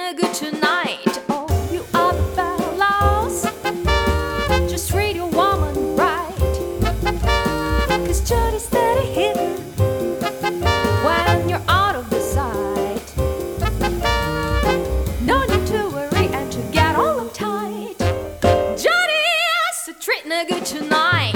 Trina good tonight. Oh, you other fellows, just treat your woman right. 'Cause Jody's steady hitting when you're out of the sight. No need to worry and to get all uptight. Jody's treating her good tonight.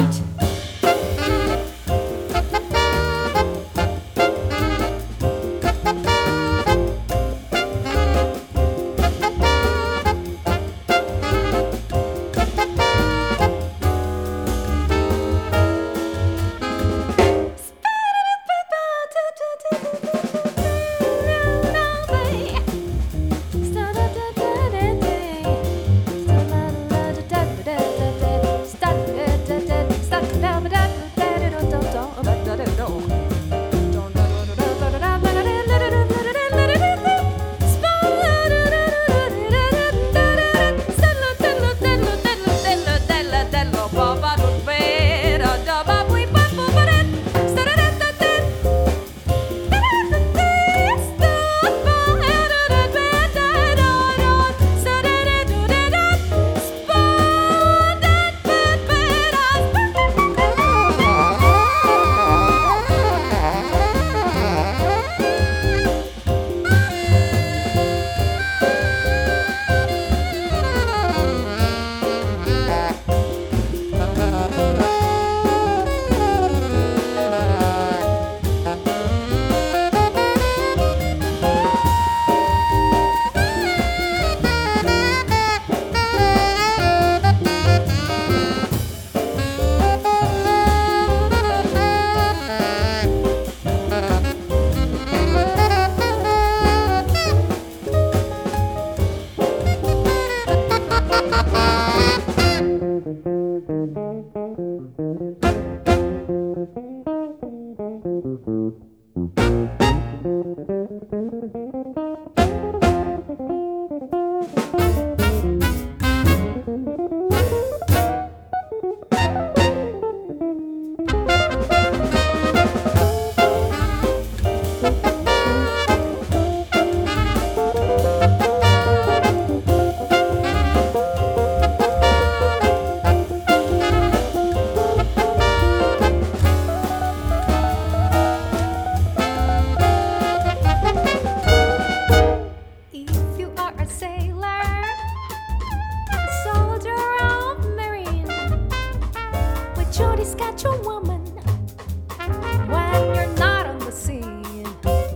Jody's got your woman when you're not on the scene.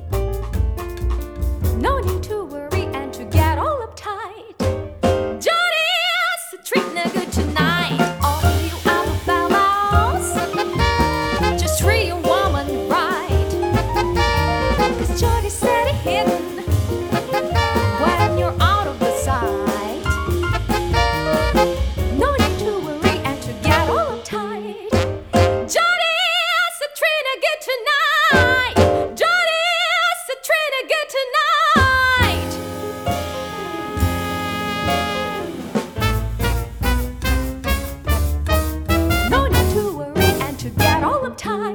No need to worry and to get all uptight. Jody's treating her good tonight. All you other fellows, just treat your woman right. 'Cause Jody's steady hitting when you're out of the sight. No need to worry and to get all uptight. Jody's treating her good tonight. Jody's treating her good tonight. No need to worry and to get all uptight.